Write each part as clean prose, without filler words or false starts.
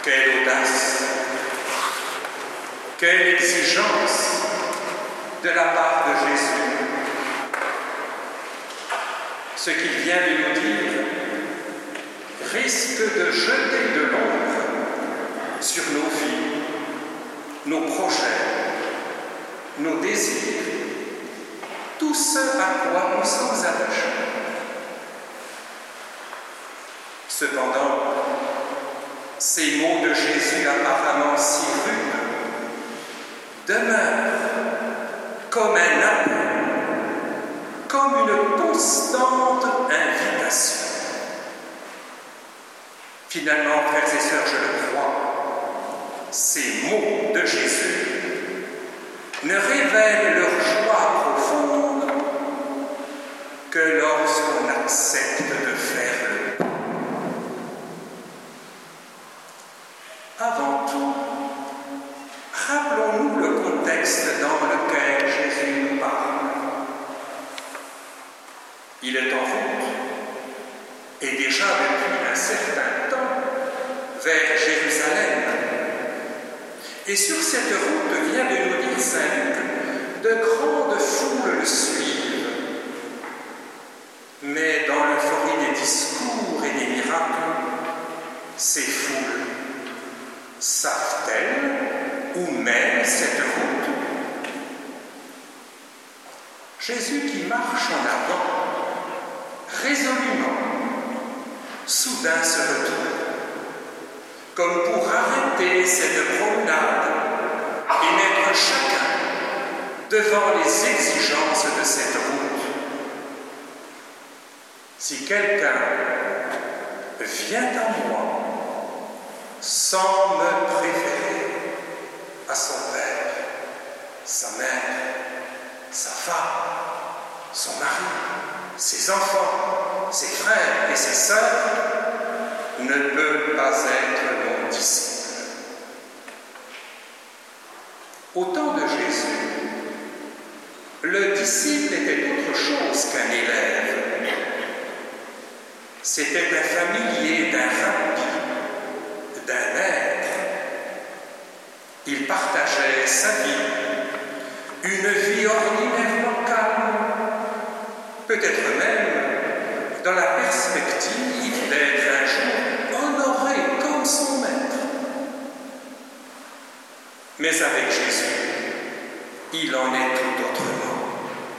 Quelle audace, quelle exigence de la part de Jésus. Ce qu'il vient de nous dire risque de jeter de l'ombre sur nos vies, nos projets, nos désirs, tout ce à quoi nous sommes attachés. Cependant, ces mots de Jésus apparemment si rudes demeurent comme un appel, comme une constante invitation. Finalement, frères et sœurs, je le crois, ces mots de Jésus ne révèlent leur joie profonde que lorsqu'on accepte de faire le pas. Avant tout, rappelons-nous le contexte dans lequel Jésus nous parle. Il est en route, et déjà depuis un certain temps, vers Jérusalem. Et sur cette route, vient de nous dire Saint Luc, de grandes foules le suivent. Mais dans l'euphorie des discours et des miracles, ces foules savent-elles où mène cette route? Jésus qui marche en avant, résolument, soudain se retourne, comme pour arrêter cette promenade et mettre chacun devant les exigences de cette route. Si quelqu'un vient à moi sans me préférer à son père, sa mère, sa femme, son mari, ses enfants, ses frères et ses sœurs, ne peut pas être mon disciple. Au temps de Jésus, le disciple était autre chose qu'un élève. C'était un familier d'un rabbi, d'un maître. Il partageait sa vie, une vie ordinairement calme, peut-être même dans la perspective d'être un jour honoré comme son maître. Mais avec Jésus, il en est tout autrement.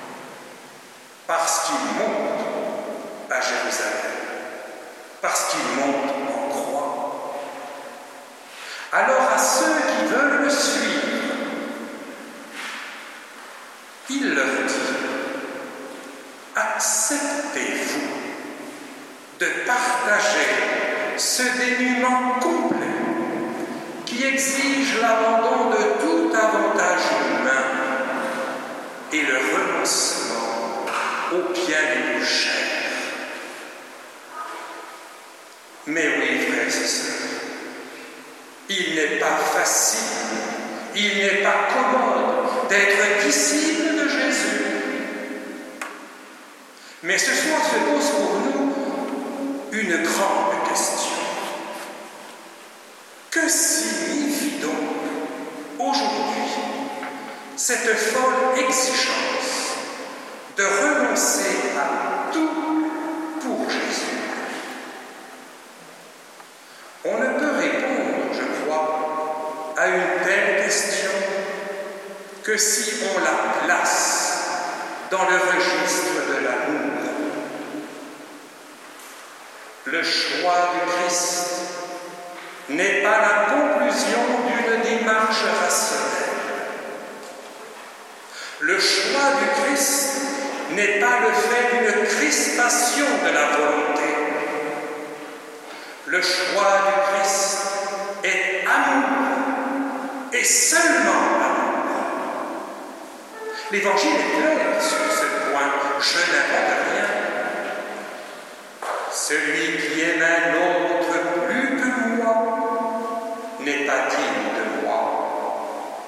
Parce qu'il monte à Jérusalem, parce qu'il monte en croix. Alors à ceux qui veulent le suivre, il leur dit: acceptez-vous de partager ce dénuement complet qui exige l'abandon de tout avantage humain et le renoncement aux biens les plus chers. Mais oui, frères et sœurs, il n'est pas facile, il n'est pas commode d'être disciple de Jésus. Mais ce soir se pose pour nous une grande question. Que signifie donc aujourd'hui cette folle exigence de renoncer à tout pour Jésus? On ne peut répondre, je crois, à une telle question que si on la place dans le registre de l'amour. Le choix du Christ n'est pas la conclusion d'une démarche rationnelle. Le choix du Christ n'est pas le fait d'une crispation de la volonté. Le choix du Christ est amour, et seulement amour. L'Évangile est clair sur ce point, je n'invente rien. Celui qui aime un autre plus que moi n'est pas digne de moi.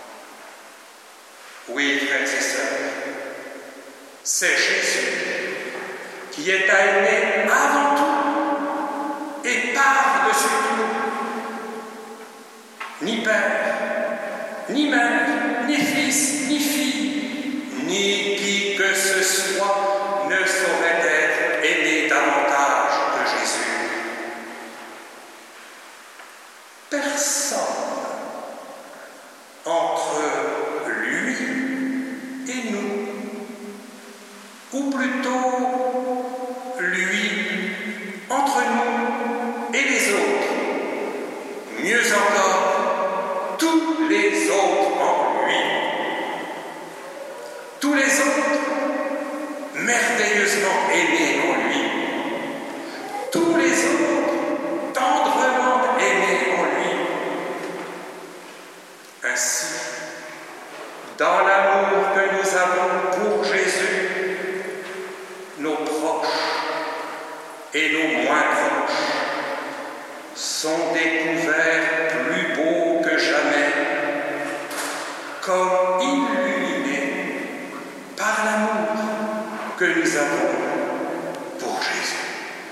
Oui, frères et sœurs, c'est Jésus qui est à aimer avant tout et par-dessus tout. ni père, ni mère, ni fils, ni fille, ni qui que ce soit ne saurait être aimé davantage que Jésus. Personne entre lui et nous, ou plutôt lui entre nous et les autres. Mieux encore, tous les autres en lui. Tous les autres merveilleusement aimés en lui. Tous les autres tendrement aimés en lui. Ainsi, dans l'amour que nous avons pour Jésus, nos proches et nos moins proches sont découverts plus beaux que jamais, comme illuminés par l'amour que nous avons pour Jésus.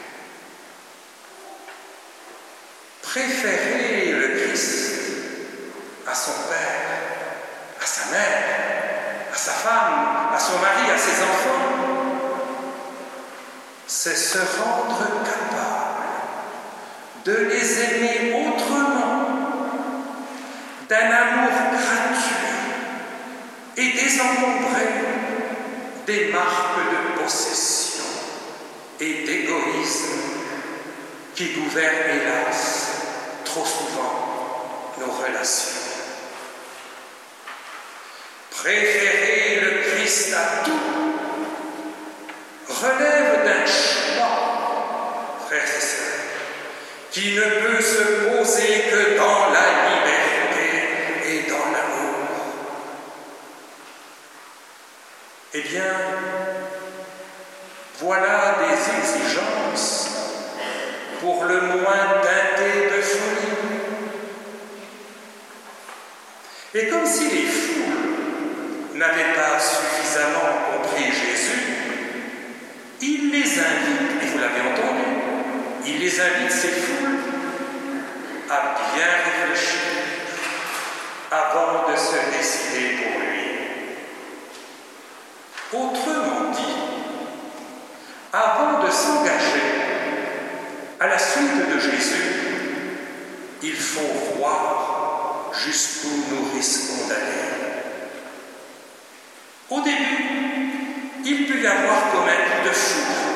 Préférer le Christ à son père, à sa mère, à sa femme, à son mari, à ses enfants, c'est se rendre capable de les aimer autrement, d'un amour gratuit et désencombré des marques de possession et d'égoïsme qui gouvernent, hélas, trop souvent nos relations. Préférer le Christ à tout relève d'un choix, frères et sœurs, qui ne peut se poser que dans la liberté et dans l'amour. Eh bien, voilà des exigences pour le moins teintées de folie. Et comme si les foules n'avaient pas suffisamment compris Jésus, il les invite, et vous l'avez entendu, il les invite, ces foules, à bien réfléchir avant de se décider pour lui. Autrement dit, avant de s'engager à la suite de Jésus, il faut voir jusqu'où nous risquons d'aller. Au début, il peut y avoir comme un coup de foudre,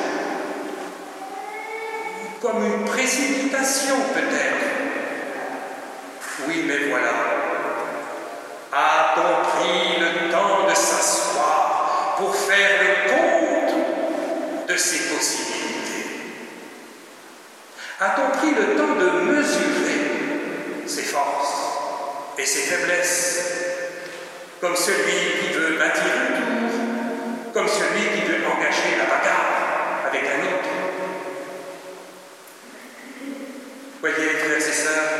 comme une précipitation peut-être. Oui, mais voilà. A-t-on pris le temps de s'asseoir pour faire le compte de ses possibilités? A-t-on pris le temps de mesurer ses forces et ses faiblesses, comme celui qui veut bâtir une tour, comme celui qui veut engager la bagarre avec un autre? Voyez, frères et sœurs,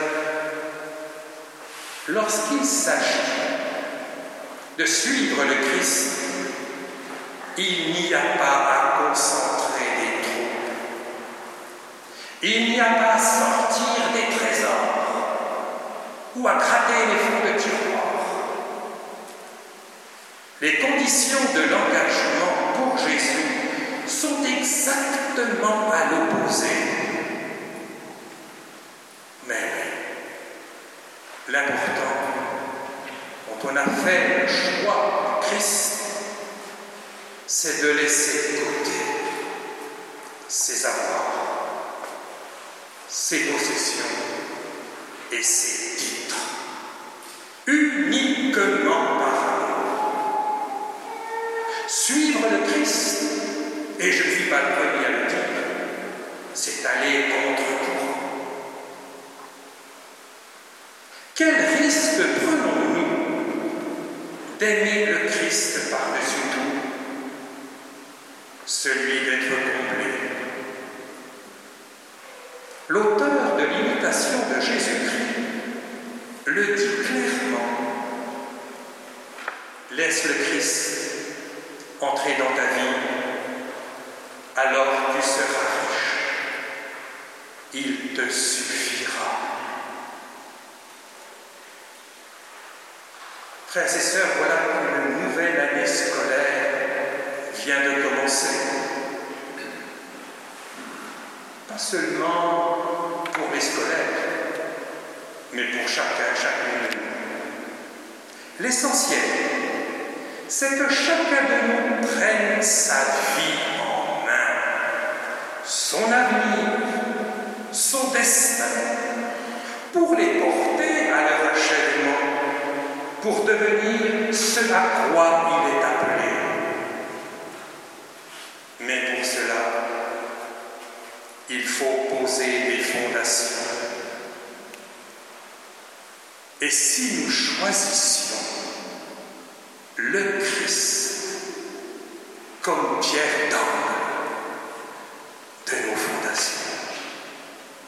lorsqu'il s'agit de suivre le Christ, il n'y a pas à concentrer les troupes. Il n'y a pas à sortir des trésors ou à gratter les fonds de tiroir. Les conditions de l'engagement pour Jésus sont exactement à l'opposé. Mais oui, l'important, quand on a fait le choix du Christ, c'est de laisser de côté ses avoirs, ses possessions et ses titres, uniquement par amour. Suivre le Christ, et je ne suis pas le premier à le dire, c'est aller contre courant. Quel risque prenons-nous d'aimer le Christ par-dessus tout? Celui d'être comblé. L'auteur de l'imitation de Jésus-Christ le dit clairement. Laisse le Christ entrer dans ta vie, alors tu seras riche. Il te suffira. Frères et sœurs, voilà qu'une nouvelle année scolaire vient de commencer. Pas seulement pour les scolaires, mais pour chacune de nous. L'essentiel, c'est que chacun de nous prenne sa vie en main, son avenir, son destin, pour les porter à leur achèvement, pour devenir ce à quoi il est appelé. Mais pour cela, il faut poser des fondations. Et si nous choisissions le Christ comme pierre d'angle,